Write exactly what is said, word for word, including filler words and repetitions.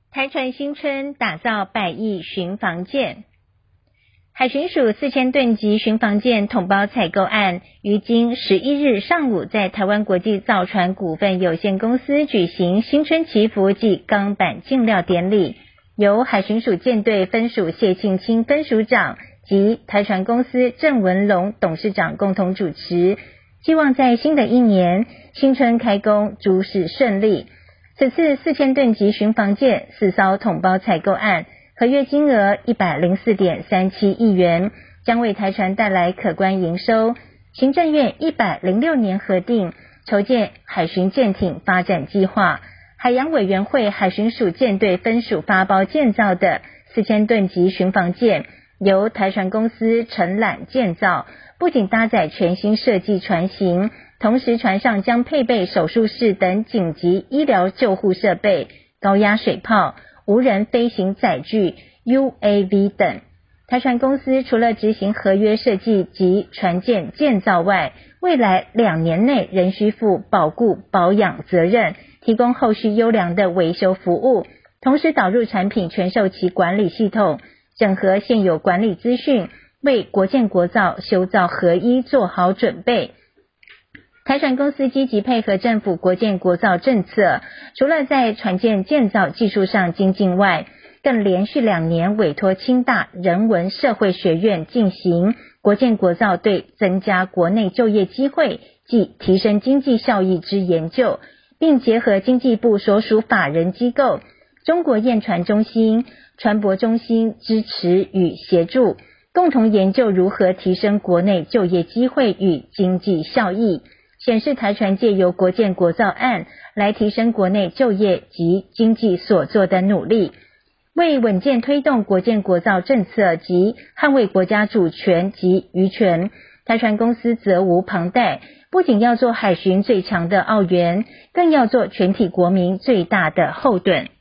台船新春打造百亿巡防舰。海巡署四千吨级巡防舰统包采购案于今十一日上午在台湾国际造船股份有限公司举行新春祈福暨钢板进料典礼，由海巡署舰队分署谢庆清分署长及台船公司郑文龙董事长共同主持，希望在新的一年新春开工，诸事顺利。此次四千吨级巡防舰四艘统包采购案，合约金额 一百零四点三七亿元，将为台船带来可观营收。行政院一百零六年核定筹建海巡舰艇发展计划，海洋委员会海巡署舰队分署发包建造的四千吨级巡防舰，由台船公司承揽建造，不仅搭载全新设计船型，同时船上将配备手术室等紧急医疗救护设备、高压水炮、无人飞行载具 U A V 等。台船公司除了执行合约设计及船舰建造外，未来两年内仍需负保固保养责任，提供后续优良的维修服务，同时导入产品全受其管理系统，整合现有管理资讯，为国建国造修造合一做好准备。台船公司积极配合政府国建国造政策，除了在船舰建造技术上精进外，更连续两年委托清大人文社会学院进行国建国造对增加国内就业机会及提升经济效益之研究，并结合经济部所属法人机构中国验船中心、船舶中心支持与协助，共同研究如何提升国内就业机会与经济效益，显示台船借由国建国造案来提升国内就业及经济所做的努力，为稳健推动国建国造政策及捍卫国家主权及渔权，台船公司责无旁贷，不仅要做海巡最强的澳元，更要做全体国民最大的后盾。